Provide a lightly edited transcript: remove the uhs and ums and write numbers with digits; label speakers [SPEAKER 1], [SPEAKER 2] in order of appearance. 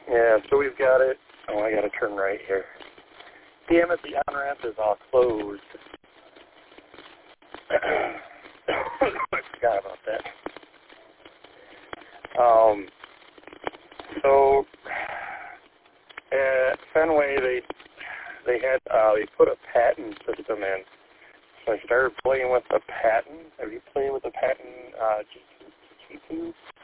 [SPEAKER 1] Yeah, so we've got it. Oh, I got to turn right here. Damn it, the on-ramp is all closed. I forgot about that. So at Fenway, they put a patent system in. So I started playing with the patent. Have you played with the patent G2?